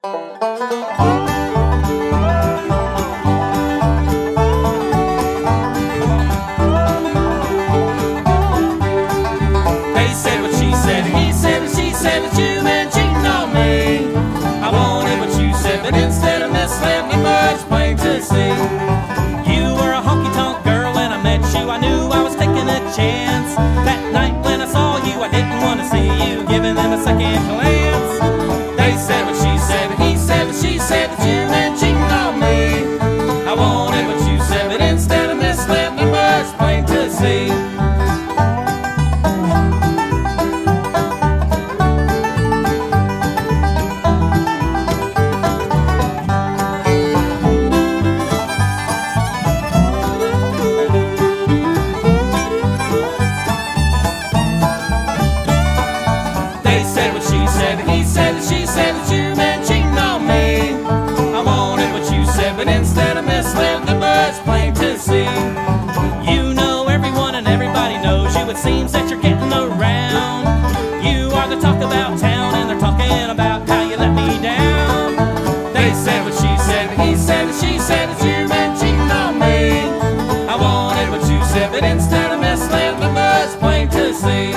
They said what she said, and he said what she said, that you been cheating on me. I wanted what you said, but instead of Miss let me much plain to see. You were a honky-tonk girl and I met you, I knew I was taking a chance. That night when I saw you, I didn't want to see you giving them a second glance. They said what she said, and he said what she said, that you been cheating on me. I wanted what you said, but instead of Miss let me much plain to see. He said that she said that you've been cheating on me. I wanted what you said, but instead of misled, the bird's plain to see. You know everyone and everybody knows you. It seems that you're getting around. You are the talk about town, and they're talking about how you let me down. They said what she said, and he said that she said that you've been cheating on me. I wanted what you said, but instead of misled, the bird's plain to see.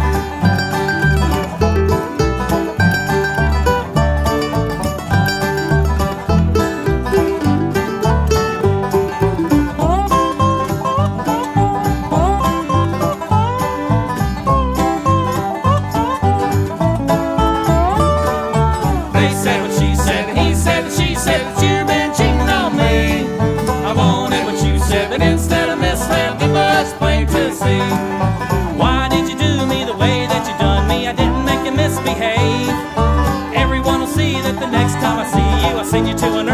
But instead of misled, the bird's plain to see. Why did you do me the way that you done me? I didn't make you misbehave. Everyone will see that the next time I see you, I send you to an